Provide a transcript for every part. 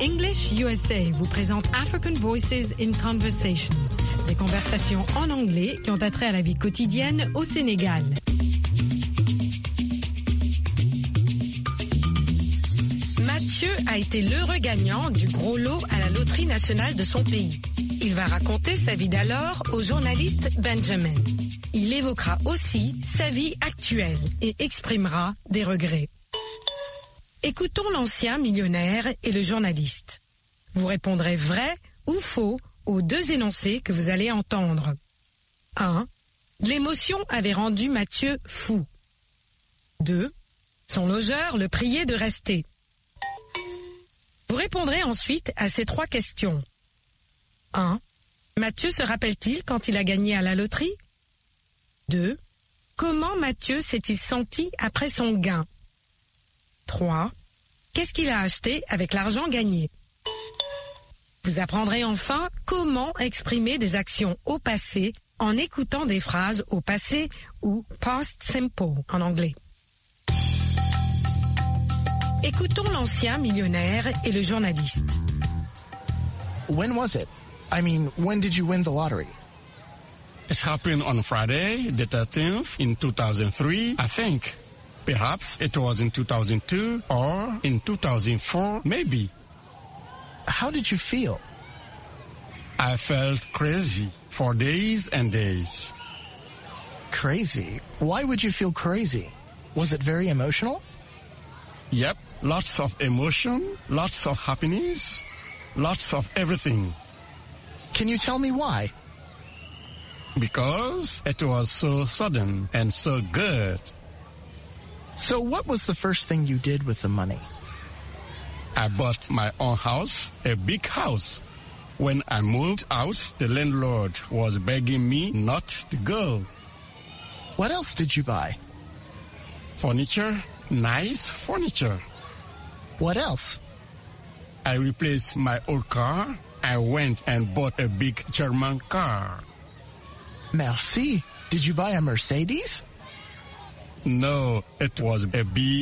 English USA vous présente African Voices in Conversation, des conversations en anglais qui ont attrait à la vie quotidienne au Sénégal. Mathieu a été l'heureux gagnant du gros lot à la loterie nationale de son pays. Il va raconter sa vie d'alors au journaliste Benjamin. Il évoquera aussi sa vie actuelle et exprimera des regrets. Écoutons l'ancien millionnaire et le journaliste. Vous répondrez vrai ou faux aux deux énoncés que vous allez entendre. 1. L'émotion avait rendu Mathieu fou. 2. Son logeur le priait de rester. Vous répondrez ensuite à ces trois questions. 1. Mathieu se rappelle-t-il quand il a gagné à la loterie? 2. Comment Mathieu s'est-il senti après son gain? 3. Qu'est-ce qu'il a acheté avec l'argent gagné? Vous apprendrez enfin comment exprimer des actions au passé en écoutant des phrases au passé ou past simple en anglais. Écoutons l'ancien millionnaire et le journaliste. When was it? I mean, when did you win the lottery? It happened on Friday, the 13th, in 2003, I think. Perhaps it was in 2002 or in 2004, maybe. How did you feel? I felt crazy for days and days. Crazy? Why would you feel crazy? Was it very emotional? Yep, lots of emotion, lots of happiness, lots of everything. Can you tell me why? Because it was so sudden and so good. So what was the first thing you did with the money? I bought my own house, a big house. When I moved out, the landlord was begging me not to go. What else did you buy? Furniture, nice furniture. What else? I replaced my old car. I went and bought a big German car. Merci. Did you buy a Mercedes? No, it was a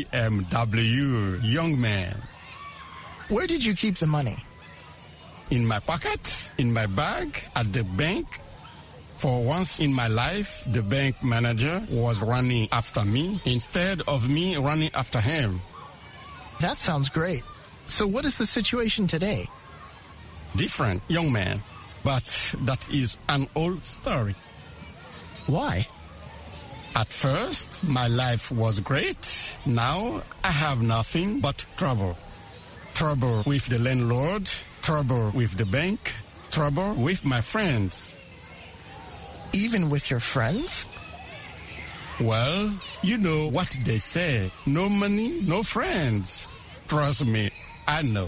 BMW, young man. Where did you keep the money? In my pocket, in my bag, at the bank. For once in my life, the bank manager was running after me instead of me running after him. That sounds great. So what is the situation today? Different, young man. But that is an old story. Why? At first, my life was great. Now, I have nothing but trouble. Trouble with the landlord, trouble with the bank, trouble with my friends. Even with your friends? Well, you know what they say. No money, no friends. Trust me, I know.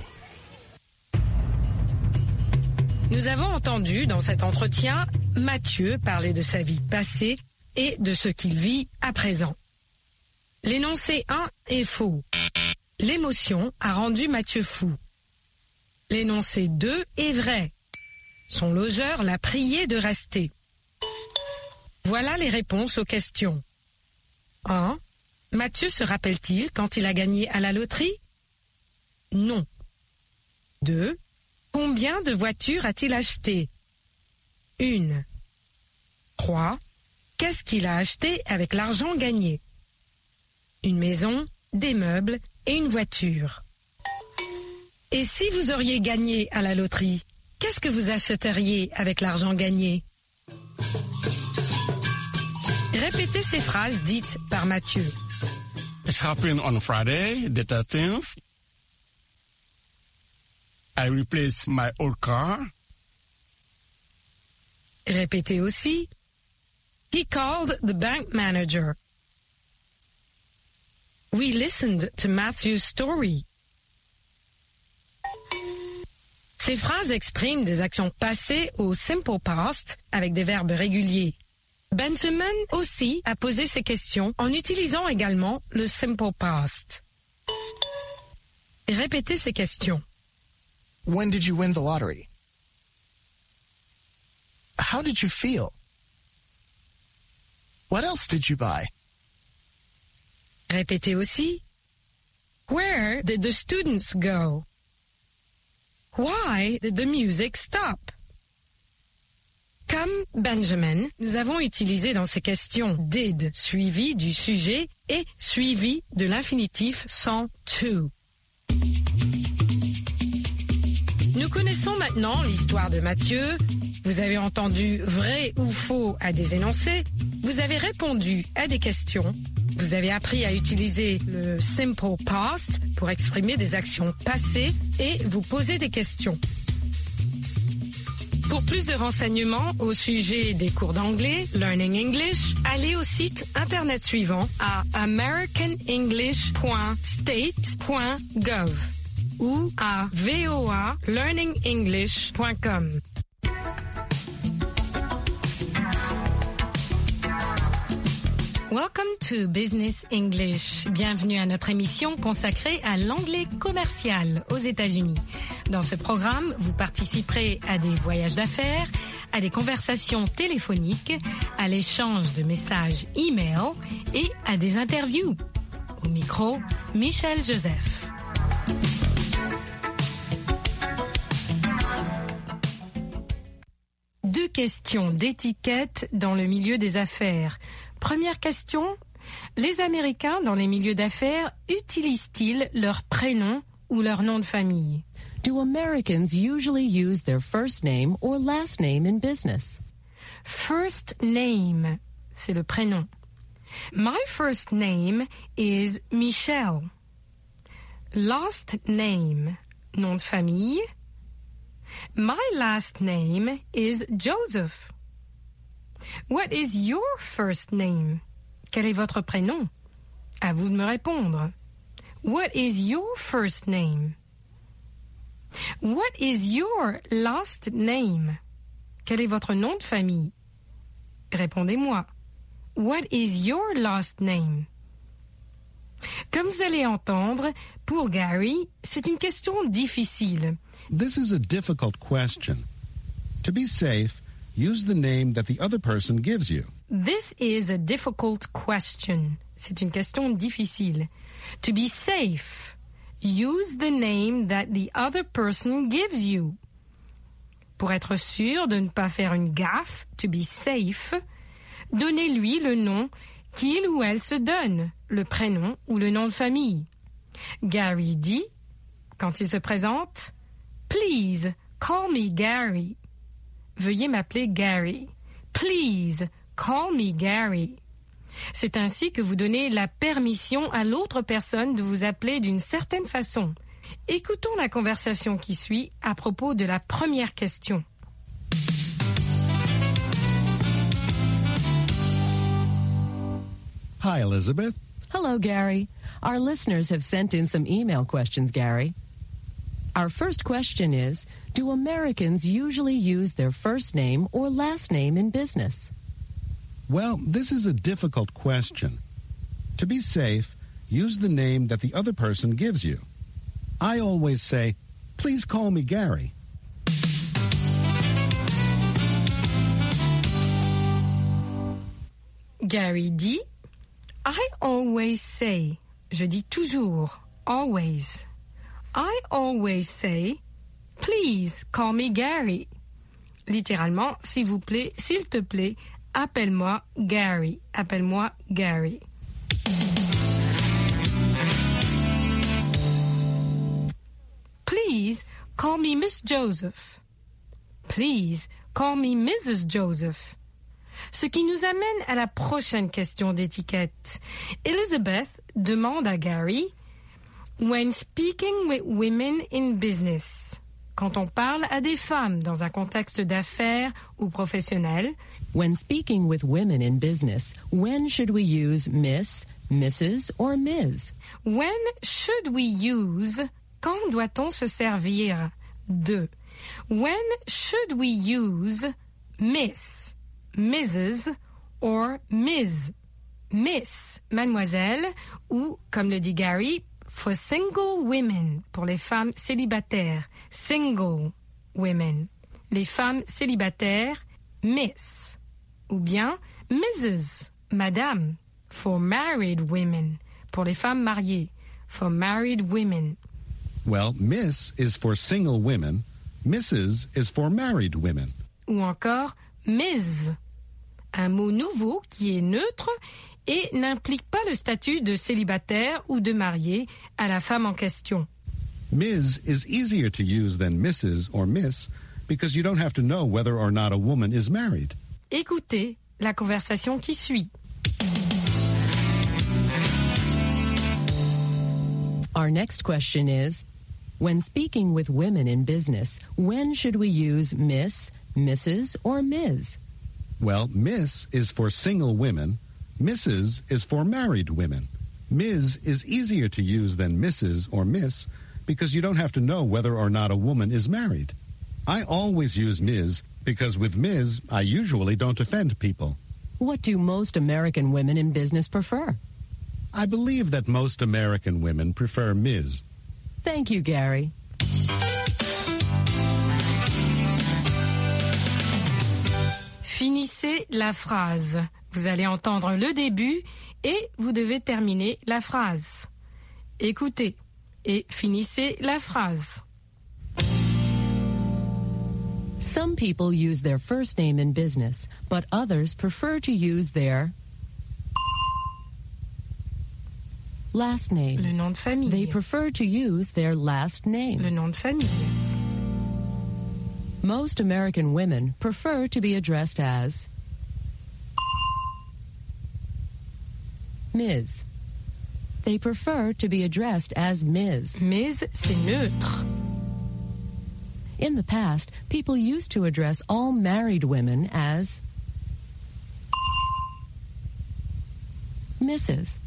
Nous avons entendu dans cet entretien Mathieu parler de sa vie passée et de ce qu'il vit à présent. L'énoncé 1 est faux. L'émotion a rendu Mathieu fou. L'énoncé 2 est vrai. Son logeur l'a prié de rester. Voilà les réponses aux questions. 1. Mathieu se rappelle-t-il quand il a gagné à la loterie? Non. 2. Combien de voitures a-t-il acheté? 1. 3. Qu'est-ce qu'il a acheté avec l'argent gagné? Une maison, des meubles et une voiture. Et si vous auriez gagné à la loterie, qu'est-ce que vous achèteriez avec l'argent gagné? Répétez ces phrases dites par Mathieu. It happened on Friday, the 13th. I replaced my old car. Répétez aussi. He called the bank manager. We listened to Matthew's story. Ces phrases expriment des actions passées au simple past avec des verbes réguliers. Benjamin aussi a posé ces questions en utilisant également le simple past. Répétez ces questions. When did you win the lottery? How did you feel? What else did you buy? Répétez aussi. Where did the students go? Why did the music stop? Comme Benjamin, nous avons utilisé dans ces questions did suivi du sujet et suivi de l'infinitif sans to. Nous connaissons maintenant l'histoire de Mathieu. Vous avez entendu vrai ou faux à des énoncés. Vous avez répondu à des questions. Vous avez appris à utiliser le simple past pour exprimer des actions passées et vous poser des questions. Pour plus de renseignements au sujet des cours d'anglais, Learning English, allez au site internet suivant à americanenglish.state.gov ou à voalearningenglish.com. Welcome to Business English. Bienvenue à notre émission consacrée à l'anglais commercial aux États-Unis. Dans ce programme, vous participerez à des voyages d'affaires, à des conversations téléphoniques, à l'échange de messages e-mail et à des interviews. Au micro, Michel Joseph. Deux questions d'étiquette dans le milieu des affaires. Première question, les Américains dans les milieux d'affaires utilisent-ils leur prénom ou leur nom de famille? Do Americans usually use their first name or last name in business? First name, c'est le prénom. My first name is Michelle. Last name, nom de famille. My last name is Joseph. What is your first name? Quel est votre prénom? À vous de me répondre. What is your first name? What is your last name? Quel est votre nom de famille? Répondez-moi. What is your last name? Comme vous allez entendre, pour Gary, c'est une question difficile. This is a difficult question. To be safe, use the name that the other person gives you. This is a difficult question. C'est une question difficile. To be safe, use the name that the other person gives you. Pour être sûr de ne pas faire une gaffe, to be safe, donnez-lui le nom qu'il ou elle se donne, le prénom ou le nom de famille. Gary dit, quand il se présente, « Please, call me Gary ». Veuillez m'appeler Gary. Please, call me Gary. C'est ainsi que vous donnez la permission à l'autre personne de vous appeler d'une certaine façon. Écoutons la conversation qui suit à propos de la première question. Hi, Elizabeth. Hello, Gary. Our listeners have sent in some email questions, Gary. Our first question is, do Americans usually use their first name or last name in business? Well, this is a difficult question. To be safe, use the name that the other person gives you. I always say, please call me Gary. Gary dit, I always say, je dis toujours, always. I always say, please call me Gary. Littéralement, s'il vous plaît, s'il te plaît, appelle-moi Gary. Appelle-moi Gary. Please call me Miss Joseph. Please call me Mrs. Joseph. Ce qui nous amène à la prochaine question d'étiquette. Elizabeth demande à Gary, when speaking with women in business, quand on parle à des femmes dans un contexte d'affaires ou professionnel, when speaking with women in business, when should we use Miss, Mrs. or Ms? When should we use, quand doit-on se servir de? When should we use Miss, Mrs. or Ms? Miss, mademoiselle, ou, comme le dit Gary, for single women, pour les femmes célibataires, single women. Les femmes célibataires, Miss. Ou bien Mrs., madame, for married women, pour les femmes mariées, for married women. Well, Miss is for single women. Mrs. is for married women. Ou encore Ms, un mot nouveau qui est neutre et n'implique pas le statut de célibataire ou de marié à la femme en question. Ms. is easier to use than Mrs. or Miss because you don't have to know whether or not a woman is married. Écoutez la conversation qui suit. Our next question is, when speaking with women in business, when should we use Miss, Mrs., or Ms? Well, Miss is for single women. Mrs. is for married women. Ms. is easier to use than Mrs. or Miss because you don't have to know whether or not a woman is married. I always use Ms. because with Ms. I usually don't offend people. What do most American women in business prefer? I believe that most American women prefer Ms. Thank you, Gary. Finissez la phrase. Vous allez entendre le début et vous devez terminer la phrase. Écoutez et finissez la phrase. Some people use their first name in business, but others prefer to use their last name. Le nom de famille. They prefer to use their last name. Le nom de famille. Most American women prefer to be addressed as Ms. They prefer to be addressed as Ms. Ms, c'est neutre. In the past, people used to address all married women as Mrs.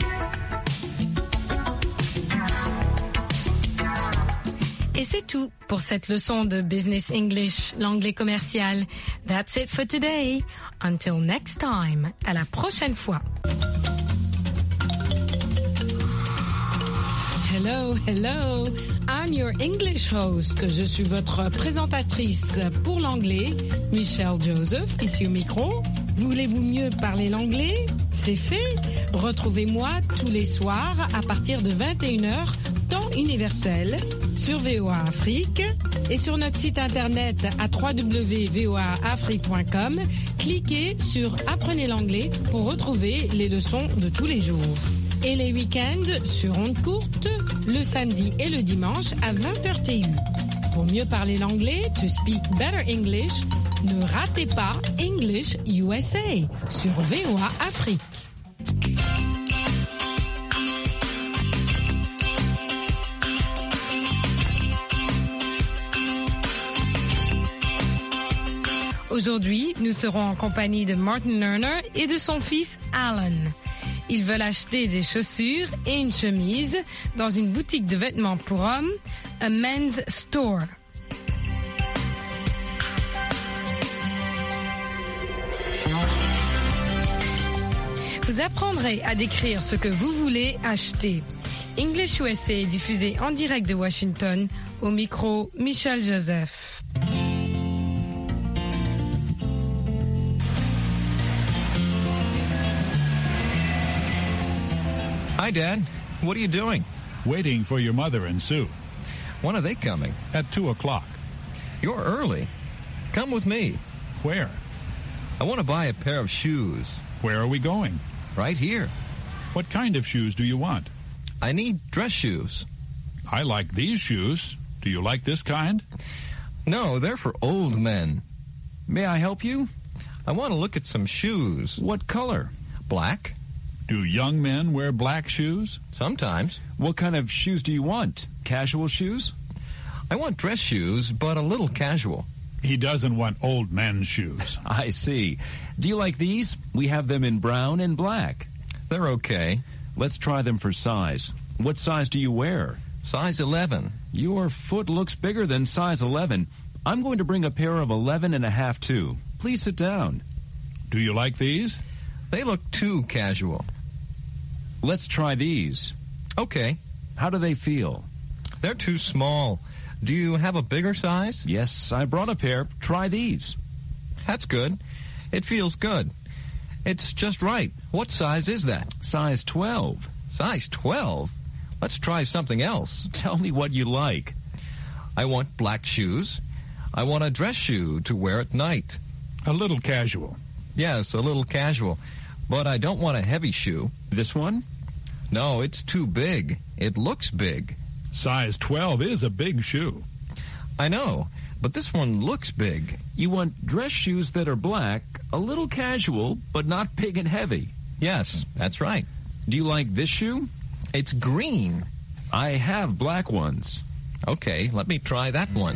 Et c'est tout pour cette leçon de Business English, l'anglais commercial. That's it for today. Until next time. À la prochaine fois. Hello, hello. I'm your English host. Je suis votre présentatrice pour l'anglais, Michelle Joseph, ici au micro. Voulez-vous mieux parler l'anglais? C'est fait. Retrouvez-moi tous les soirs à partir de 21h, temps universel, sur VOA Afrique et sur notre site internet à www.voaafrique.com. Cliquez sur Apprenez l'anglais pour retrouver les leçons de tous les jours. Et les week-ends sur ondes courtes, le samedi et le dimanche à 20h TU. Pour mieux parler l'anglais, to speak better English, ne ratez pas English USA sur VOA Afrique. Aujourd'hui, nous serons en compagnie de Martin Lerner et de son fils Alan. Ils veulent acheter des chaussures et une chemise dans une boutique de vêtements pour hommes, a men's store. Vous apprendrez à décrire ce que vous voulez acheter. English USA est diffusé en direct de Washington, au micro Michelle Joseph. Hi, Dad. What are you doing? Waiting for your mother and Sue. When are they coming? At 2 o'clock. You're early. Come with me. Where? I want to buy a pair of shoes. Where are we going? Right here. What kind of shoes do you want? I need dress shoes. I like these shoes. Do you like this kind? No, they're for old men. May I help you? I want to look at some shoes. What color? Black? Do young men wear black shoes? Sometimes. What kind of shoes do you want? Casual shoes? I want dress shoes, but a little casual. He doesn't want old men's shoes. I see. Do you like these? We have them in brown and black. They're okay. Let's try them for size. What size do you wear? Size 11. Your foot looks bigger than size 11. I'm going to bring a pair of 11.5 too. Please sit down. Do you like these? They look too casual. Let's try these. Okay. How do they feel? They're too small. Do you have a bigger size? Yes, I brought a pair. Try these. That's good. It feels good. It's just right. What size is that? Size 12. Size 12? Let's try something else. Tell me what you like. I want black shoes. I want a dress shoe to wear at night. A little casual. Yes, a little casual. But I don't want a heavy shoe. This one? No, it's too big. It looks big. Size 12 is a big shoe. I know, but this one looks big. You want dress shoes that are black, a little casual, but not big and heavy. Yes, that's right. Do you like this shoe? It's green. I have black ones. Okay, let me try that one.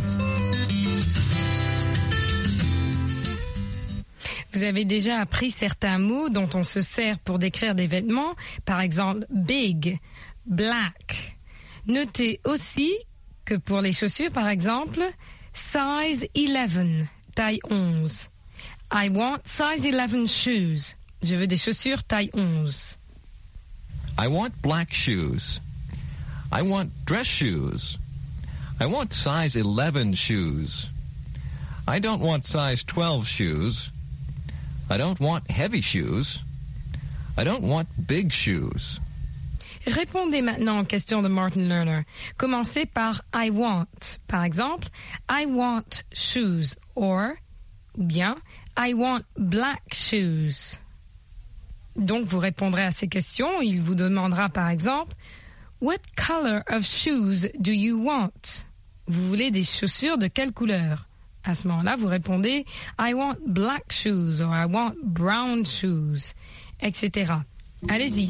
Vous avez déjà appris certains mots dont on se sert pour décrire des vêtements, par exemple big, black. Notez aussi que pour les chaussures, par exemple, size 11, taille 11. I want size 11 shoes. Je veux des chaussures taille 11. I want black shoes. I want dress shoes. I want size 11 shoes. I don't want size 12 shoes. I don't want heavy shoes. I don't want big shoes. Répondez maintenant aux questions de Martin Lerner. Commencez par I want. Par exemple, I want shoes ou bien I want black shoes. Donc vous répondrez à ces questions. Il vous demandera par exemple What color of shoes do you want? Vous voulez des chaussures de quelle couleur? À ce moment-là, vous répondez I want black shoes or I want brown shoes, etc. Allez-y.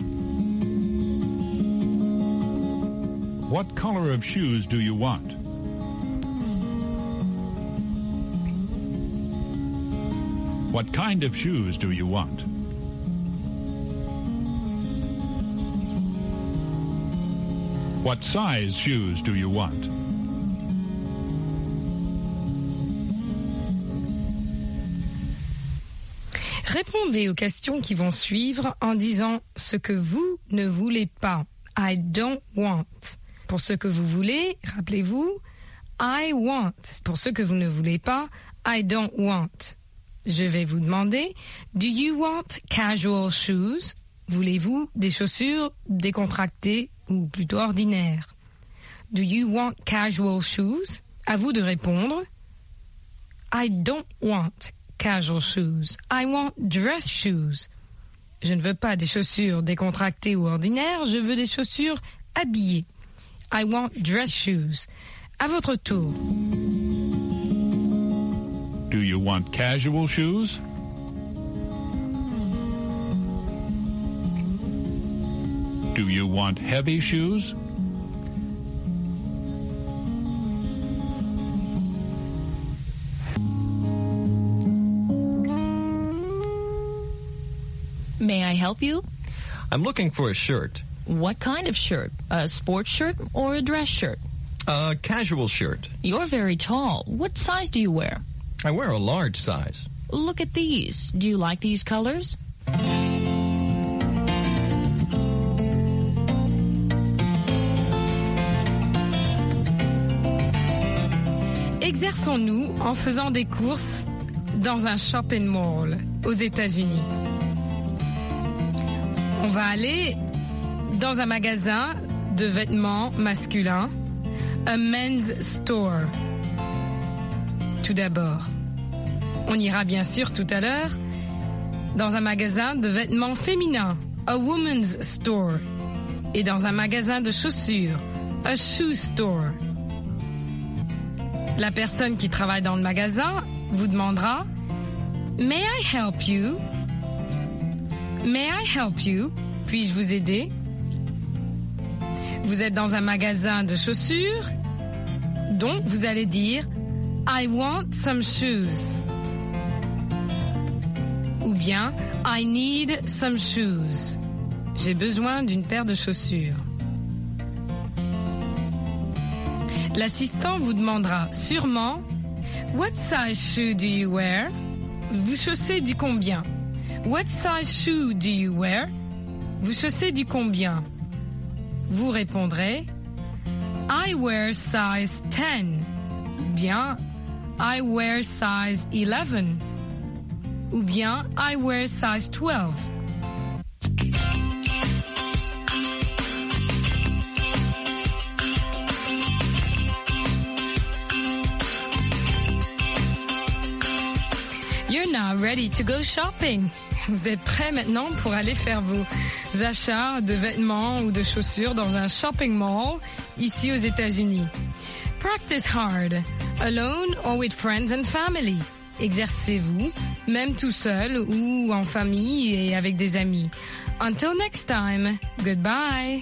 What color of shoes do you want? What kind of shoes do you want? What size shoes do you want? Répondez aux questions qui vont suivre en disant ce que vous ne voulez pas. I don't want. Pour ce que vous voulez, rappelez-vous, I want. Pour ce que vous ne voulez pas, I don't want. Je vais vous demander, do you want casual shoes? Voulez-vous des chaussures décontractées ou plutôt ordinaires? Do you want casual shoes? À vous de répondre. I don't want casual shoes. I want dress shoes. Je ne veux pas des chaussures décontractées ou ordinaires, je veux des chaussures habillées. I want dress shoes. À votre tour. Do you want casual shoes? Do you want heavy shoes? May I help you? I'm looking for a shirt. What kind of shirt? A sports shirt or a dress shirt? A casual shirt. You're very tall. What size do you wear? I wear a large size. Look at these. Do you like these colors? Exerçons-nous en faisant des courses dans un shopping mall aux États-Unis. On va aller dans un magasin de vêtements masculins, a men's store. Tout d'abord, on ira bien sûr tout à l'heure dans un magasin de vêtements féminins, a woman's store, et dans un magasin de chaussures, a shoe store. La personne qui travaille dans le magasin vous demandera « May I help you? May I help you? Puis-je vous aider? » Vous êtes dans un magasin de chaussures, donc vous allez dire « I want some shoes » ou bien « I need some shoes ». J'ai besoin d'une paire de chaussures. L'assistant vous demandera sûrement « What size shoe do you wear? » Vous chaussez du combien? « What size shoe do you wear? » Vous chaussez du combien? Vous répondrez « I wear size 10 » ou bien « I wear size 11 » ou bien « I wear size 12 ». You're now ready to go shopping. Vous êtes prêts maintenant pour aller faire vos achats de vêtements ou de chaussures dans un shopping mall ici aux États-Unis. Practice hard, alone or with friends and family. Exercez-vous, même tout seul ou en famille et avec des amis. Until next time, goodbye.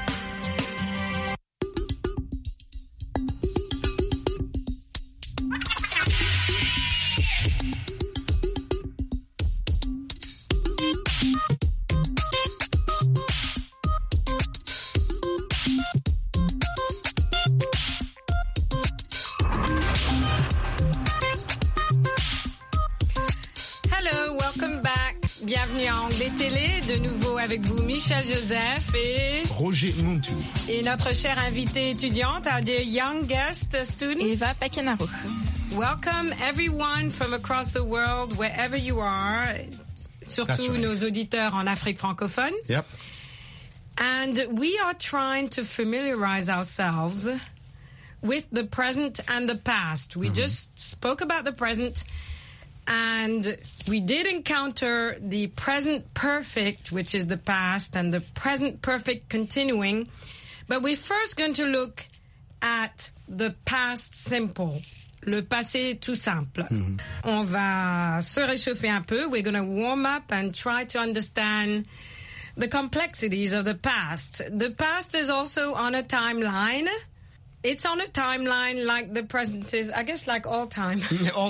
Bienvenue à Anglais Télé, de nouveau avec vous Michel Joseph et Roger Muntu. Et notre chère invitée étudiante, our dear young guest student, Eva Pekenaro. Welcome everyone from across the world, wherever you are, surtout right. nos auditeurs en Afrique francophone. Yep. And we are trying to familiarize ourselves with the present and the past. We just spoke about the present. And we did encounter the present perfect, which is the past, and the present perfect continuing. But we're first going to look at the past simple, le passé tout simple. On va se réchauffer un peu. We're going to warm up and try to understand the complexities of the past. The past is also on a timeline. It's on a timeline like the present is, I guess, like all time.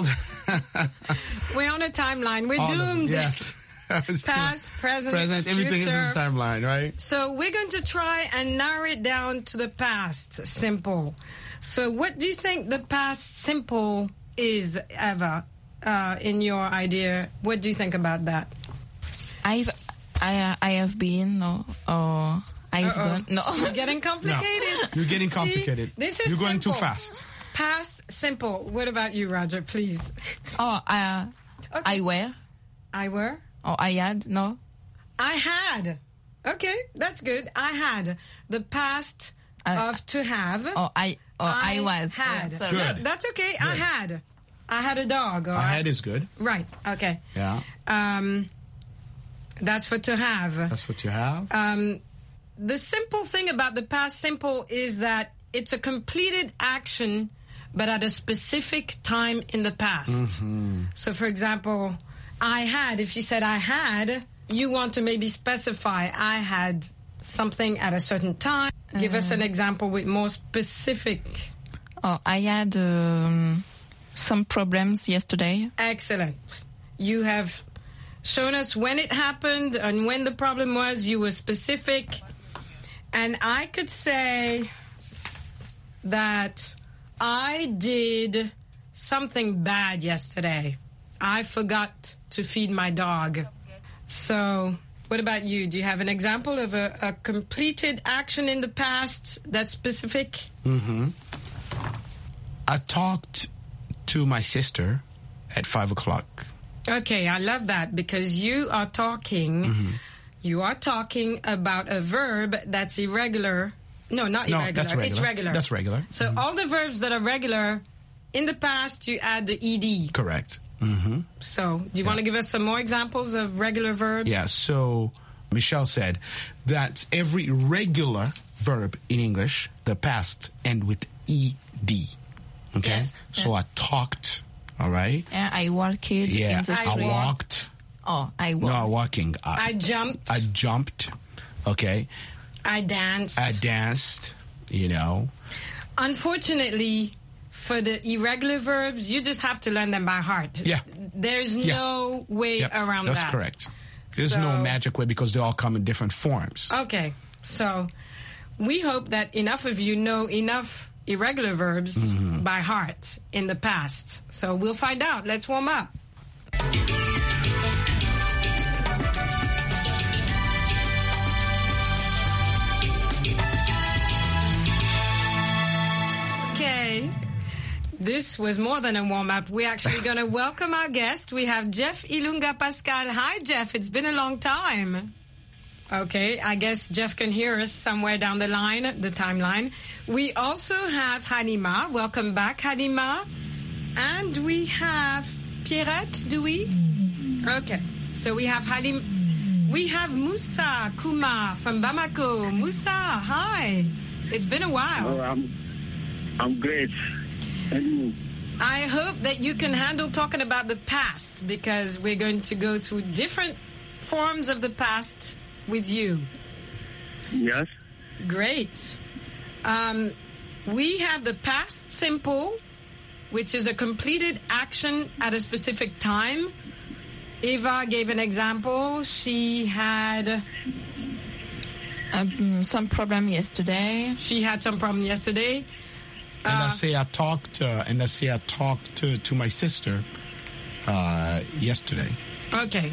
We're on a timeline. We're doomed. Yes. Past, present, everything future. is in the timeline, right? So we're going to try and narrow it down to the past simple. So what do you think the past simple is, Eva, in your idea? What do you think about that? I have been, no, or... I've gone. No, it's getting complicated. No, you're getting complicated. See, this is you're going simple. too fast. Past simple. What about you, Roger? Please. Okay. I were. I were. Or I had. No. I had. Okay, that's good. I had the past of to have. I was. Had. Yeah, good. That's okay. Good. I had a dog. Or I had is good. Right. Okay. Yeah. That's for to have. That's what you have. The simple thing about the past simple is that it's a completed action, but at a specific time in the past. So, for example, I had, if you said I had, you want to maybe specify I had something at a certain time. Give us an example with more specific. I had some problems yesterday. Excellent. You have shown us when it happened and when the problem was. You were specific. And I could say that I did something bad yesterday. I forgot to feed my dog. So what about you? Do you have an example of a completed action in the past that's specific? I talked to my sister at 5 o'clock. Okay, I love that because you are talking... You are talking about a verb that's irregular. No, not irregular. No, that's regular. It's regular. That's regular. So all the verbs that are regular, in the past, you add the ed. Correct. So do you want to give us some more examples of regular verbs? Yeah, so Michelle said that every regular verb in English, the past, end with ed. Okay? Yes, so I talked, all right? Yeah, I walked in the street. I walked. Oh, I walked. No, walking. I jumped. I jumped. Okay. I danced. I danced, you know. Unfortunately, for the irregular verbs, you just have to learn them by heart. Yeah. There's no way around that. That's correct. There's no magic way because they all come in different forms. Okay. So we hope that enough of you know enough irregular verbs by heart in the past. So we'll find out. Let's warm up. Okay. This was more than a warm-up. We're actually going to welcome our guest. We have Jeff Ilunga Pascal. Hi, Jeff. It's been a long time. Okay, I guess Jeff can hear us somewhere down the line, the timeline. We also have Halima. Welcome back, Halima. And we have Pierrette, do we? Okay. So we have we have Moussa Kouma from Bamako. Moussa, hi. It's been a while. Oh, I'm great. And you? I hope that you can handle talking about the past, because we're going to go through different forms of the past with you. Yes. Great. We have the past simple, which is a completed action at a specific time. Eva gave an example. She had some problem yesterday. She had some problem yesterday. And I say I talked to my sister yesterday. Okay.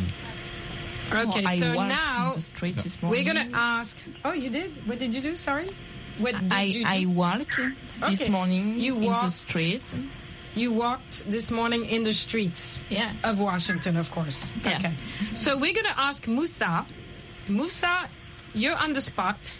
Okay, I so walked now in the street this we're morning. going to ask... Oh, you did? What did you do? Sorry? What did you do? I walked this morning in the street. You walked this morning in the streets of Washington, of course. Yeah. Okay. So we're going to ask Moussa. Moussa, you're on the spot.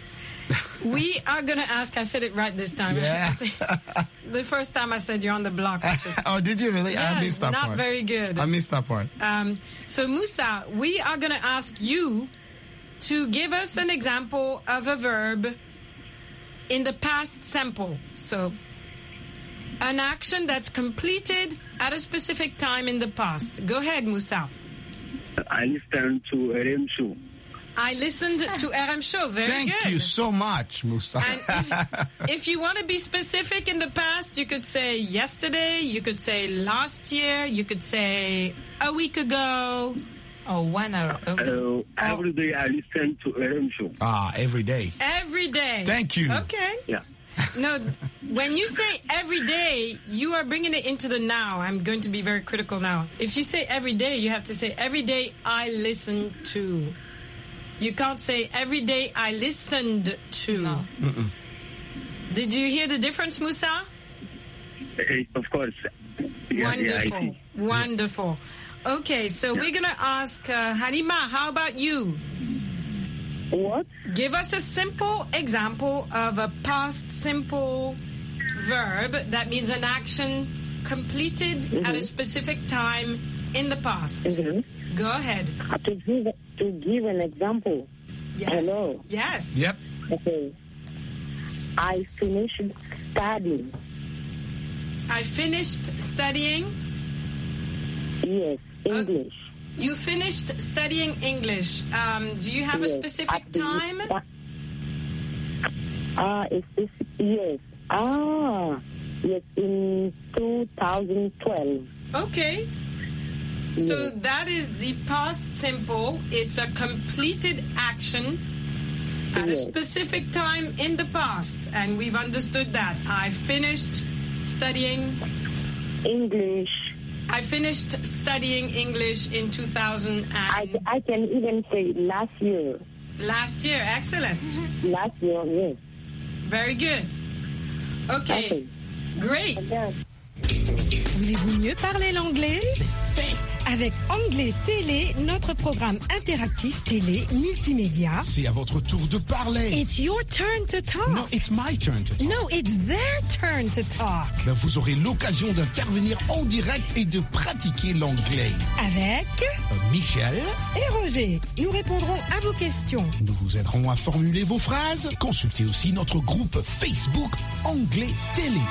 We are going to ask... I said it right this time. Yeah. The first time I said you're on the block. Oh, did you really? Yes, I missed that part. not very good. I missed that part. So, Moussa, we are going to ask you to give us an example of a verb in the past simple. So, an action that's completed at a specific time in the past. Go ahead, Moussa. I listened to RM show. I listened to RM show. Very Thank good. you so much, Moussa. And if you want to be specific in the past, you could say yesterday, you could say last year, you could say a week ago. Or 1 hour ago. Every day I listen to RM show. Every day. Every day. Thank you. Okay. Yeah. No, when you say every day, you are bringing it into the now. I'm going to be very critical now. If you say every day, you have to say every day I listen to. You can't say every day I listened to. No. Did you hear the difference, Moussa? Of course. Wonderful. Yeah, Wonderful. Okay, so we're going to ask Halima, how about you? What? Give us a simple example of a past simple verb that means an action completed at a specific time in the past. Go ahead. To give an example. Yes. Hello. Yes. Yep. Okay. I finished studying. I finished studying. Yes, English. You finished studying English. Do you have a specific time? Yes. Yes, in 2012. Okay. So that is the past simple. It's a completed action at a specific time in the past. And we've understood that. I finished studying English. I finished studying English in 2000 and... I can even say last year. Last year, excellent. Last year, yes. Very good. Okay, great. Voulez-vous mieux parler l'anglais? Avec Anglais Télé, notre programme interactif télé multimédia. C'est à votre tour de parler. It's your turn to talk. No, it's my turn to talk. No, it's their turn to talk. Ben, vous aurez l'occasion d'intervenir en direct et de pratiquer l'anglais. Avec Michel et Roger. Nous répondrons à vos questions. Nous vous aiderons à formuler vos phrases. Consultez aussi notre groupe Facebook Anglais Télé.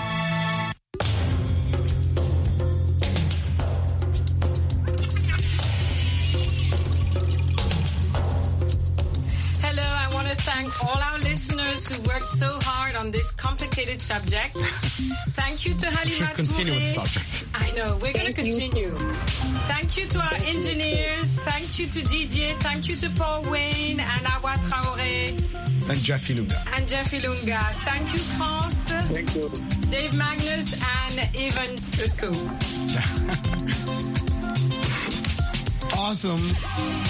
Thank all our listeners who worked so hard on this complicated subject. Thank you to Halima Should continue with the subject. I know, we're going to continue. Thank you to our engineers. Thank you to Didier. Thank you to Paul Wayne and Awa Traoré. And Jeffy Lunga. Thank you, France. Thank you. Dave Magnus and Evan Utko. Awesome.